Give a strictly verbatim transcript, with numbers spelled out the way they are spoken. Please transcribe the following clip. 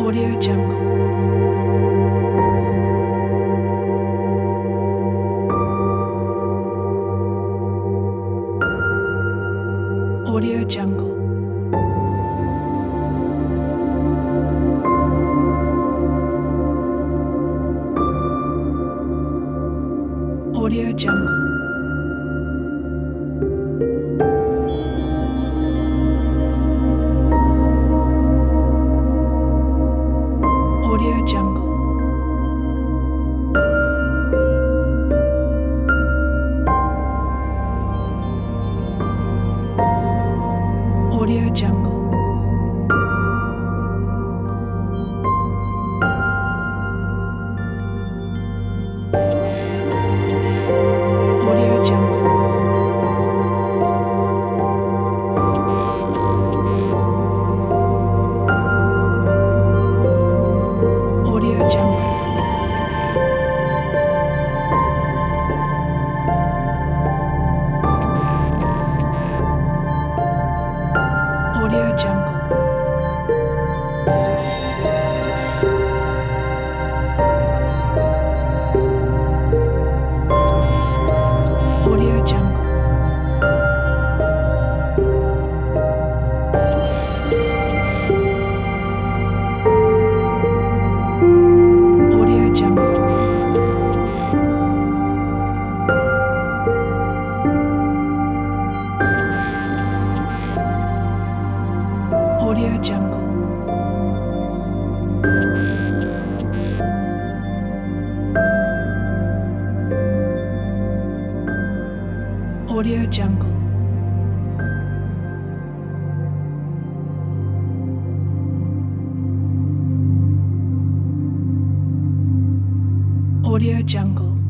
Audio Jungle. Audio Jungle. Audio Jungle. Audio Jungle. Audio Jungle. Audio Jungle. Audio Jungle. Audio Jungle. Audio Jungle. Audio Jungle. Audio Jungle. Audio Jungle. Audio Jungle.